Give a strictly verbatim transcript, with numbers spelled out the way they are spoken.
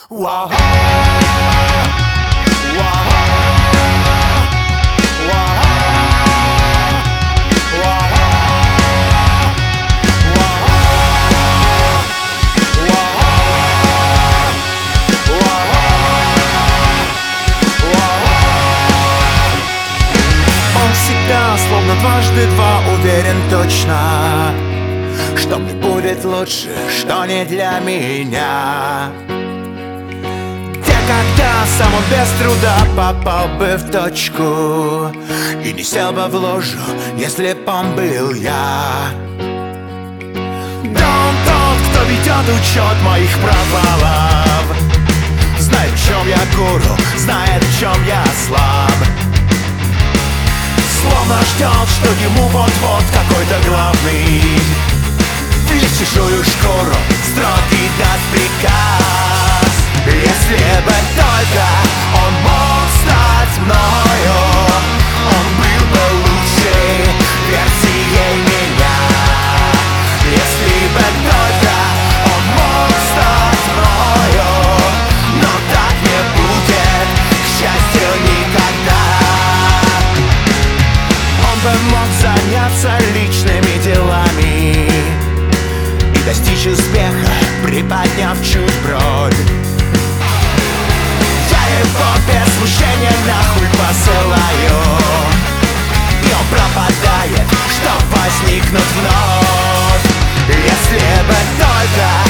Wow. Словно дважды два уверен точно, что мне будет лучше, что не для меня. Где когда сам он без труда попал бы в точку и не сел бы в ложу, если б он был я. Да он тот, кто ведет учет моих провалов, знает, в чем я гуру, знает, в чем я слаб. Словно ждет, что ему вот-вот какой-то главный в чужую шкуру строгий даст приказ. Если бы только он мог стать мною, он был бы лучшей версией меня. Если бы только он мог стать мною, но так не будет, к счастью, никогда. Мог заняться личными делами и достичь успеха, приподняв чуть бровь. Я его без смущения нахуй посылаю, и он пропадает, чтоб возникнуть вновь. Если бы только